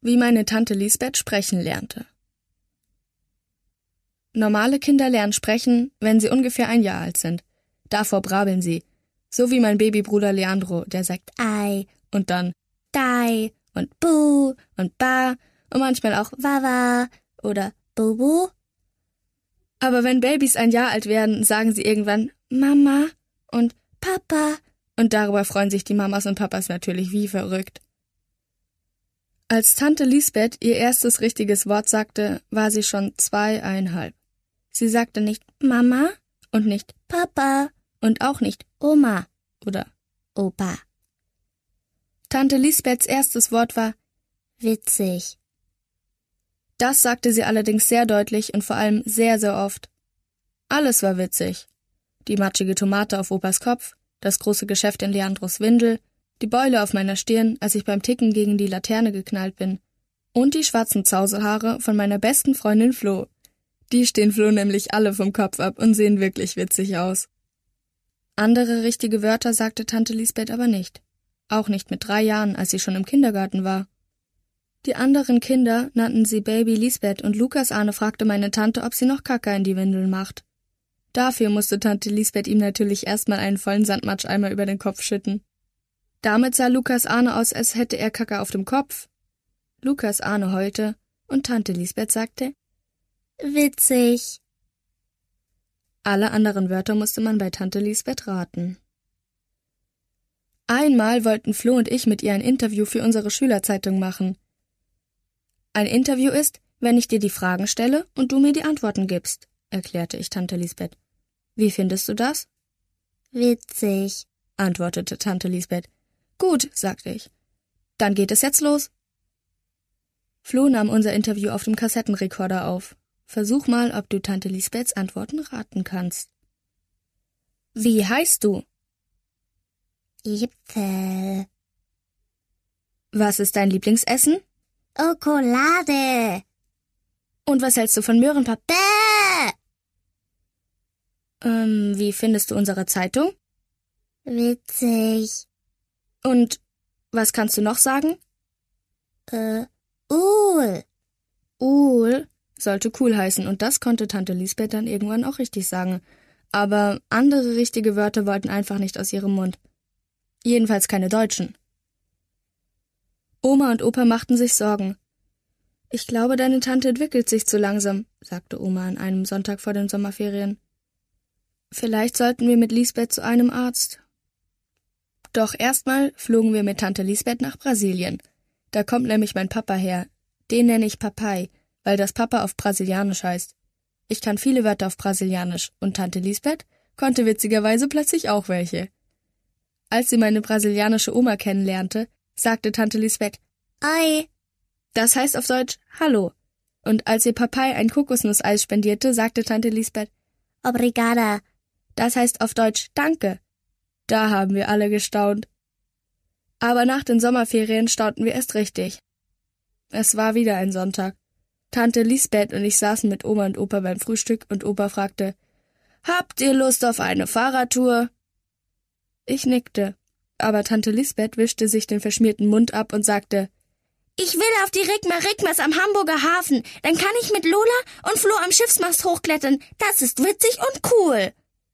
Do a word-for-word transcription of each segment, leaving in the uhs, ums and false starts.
Wie meine Tante Lisbeth sprechen lernte. Normale Kinder lernen sprechen, wenn sie ungefähr ein Jahr alt sind. Davor brabbeln sie. So wie mein Babybruder Leandro, der sagt Ei und dann Dai und Bu und Ba und manchmal auch Wawa oder Bubu. Aber wenn Babys ein Jahr alt werden, sagen sie irgendwann Mama und Papa und darüber freuen sich die Mamas und Papas natürlich wie verrückt. Als Tante Lisbeth ihr erstes richtiges Wort sagte, war sie schon zweieinhalb. Sie sagte nicht Mama und nicht Papa und auch nicht Oma oder Opa. Tante Lisbeths erstes Wort war witzig. Das sagte sie allerdings sehr deutlich und vor allem sehr, sehr oft. Alles war witzig. Die matschige Tomate auf Opas Kopf, das große Geschäft in Leandros Windel, die Beule auf meiner Stirn, als ich beim Ticken gegen die Laterne geknallt bin, und die schwarzen Zauselhaare von meiner besten Freundin Flo. Die stehen Flo nämlich alle vom Kopf ab und sehen wirklich witzig aus. Andere richtige Wörter sagte Tante Lisbeth aber nicht. Auch nicht mit drei Jahren, als sie schon im Kindergarten war. Die anderen Kinder nannten sie Baby Lisbeth und Lukas Arne fragte meine Tante, ob sie noch Kacke in die Windeln macht. Dafür musste Tante Lisbeth ihm natürlich erstmal einen vollen Sandmatscheimer über den Kopf schütten. Damit sah Lukas Arne aus, als hätte er Kacke auf dem Kopf. Lukas Arne heulte und Tante Lisbeth sagte, witzig. Alle anderen Wörter musste man bei Tante Lisbeth raten. Einmal wollten Flo und ich mit ihr ein Interview für unsere Schülerzeitung machen. Ein Interview ist, wenn ich dir die Fragen stelle und du mir die Antworten gibst, erklärte ich Tante Lisbeth. Wie findest du das? Witzig, antwortete Tante Lisbeth. Gut, sagte ich. Dann geht es jetzt los. Flo nahm unser Interview auf dem Kassettenrekorder auf. Versuch mal, ob du Tante Lisbeths Antworten raten kannst. Wie heißt du? Äpfel. Was ist dein Lieblingsessen? Schokolade. Und was hältst du von Möhrenpap? Bäh! Ähm, wie findest du unsere Zeitung? Witzig. Und was kannst du noch sagen? Äh, Uhl. Uhl sollte cool heißen und das konnte Tante Lisbeth dann irgendwann auch richtig sagen. Aber andere richtige Wörter wollten einfach nicht aus ihrem Mund. Jedenfalls keine deutschen. Oma und Opa machten sich Sorgen. Ich glaube, deine Tante entwickelt sich zu langsam, sagte Oma an einem Sonntag vor den Sommerferien. Vielleicht sollten wir mit Lisbeth zu einem Arzt. Doch erstmal flogen wir mit Tante Lisbeth nach Brasilien. Da kommt nämlich mein Papa her. Den nenne ich Papai, weil das Papa auf Brasilianisch heißt. Ich kann viele Wörter auf Brasilianisch und Tante Lisbeth konnte witzigerweise plötzlich auch welche. Als sie meine brasilianische Oma kennenlernte, sagte Tante Lisbeth, Ei. Das heißt auf Deutsch Hallo. Und als ihr Papai ein Kokosnusseis spendierte, sagte Tante Lisbeth, Obrigada. Das heißt auf Deutsch Danke. Da haben wir alle gestaunt. Aber nach den Sommerferien staunten wir erst richtig. Es war wieder ein Sonntag. Tante Lisbeth und ich saßen mit Oma und Opa beim Frühstück und Opa fragte, Habt ihr Lust auf eine Fahrradtour? Ich nickte, aber Tante Lisbeth wischte sich den verschmierten Mund ab und sagte, Ich will auf die Rigma-Rigmas am Hamburger Hafen, dann kann ich mit Lola und Flo am Schiffsmast hochklettern, das ist witzig und cool.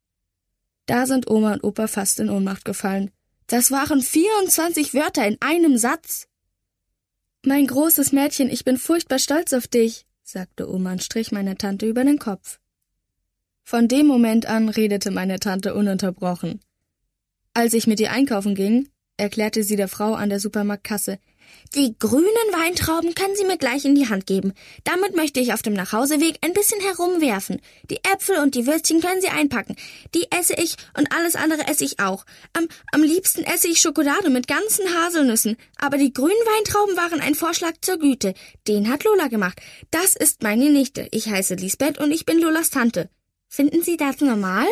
Da sind Oma und Opa fast in Ohnmacht gefallen. Das waren vierundzwanzig Wörter in einem Satz. Mein großes Mädchen, ich bin furchtbar stolz auf dich, sagte Oma und strich meine Tante über den Kopf. Von dem Moment an redete meine Tante ununterbrochen. Als ich mit ihr einkaufen ging, erklärte sie der Frau an der Supermarktkasse, Die grünen Weintrauben können Sie mir gleich in die Hand geben. Damit möchte ich auf dem Nachhauseweg ein bisschen herumwerfen. Die Äpfel und die Würstchen können Sie einpacken. Die esse ich und alles andere esse ich auch. Am, am liebsten esse ich Schokolade mit ganzen Haselnüssen. Aber die grünen Weintrauben waren ein Vorschlag zur Güte. Den hat Lola gemacht. Das ist meine Nichte. Ich heiße Lisbeth und ich bin Lolas Tante. Finden Sie das normal?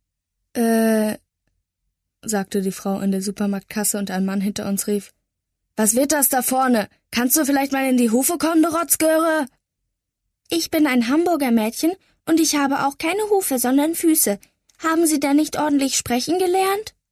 Äh, sagte die Frau in der Supermarktkasse und ein Mann hinter uns rief, Was wird das da vorne? Kannst du vielleicht mal in die Hufe kommen, du Rotzgöre? Ich bin ein Hamburger Mädchen und ich habe auch keine Hufe, sondern Füße. Haben Sie da nicht ordentlich sprechen gelernt?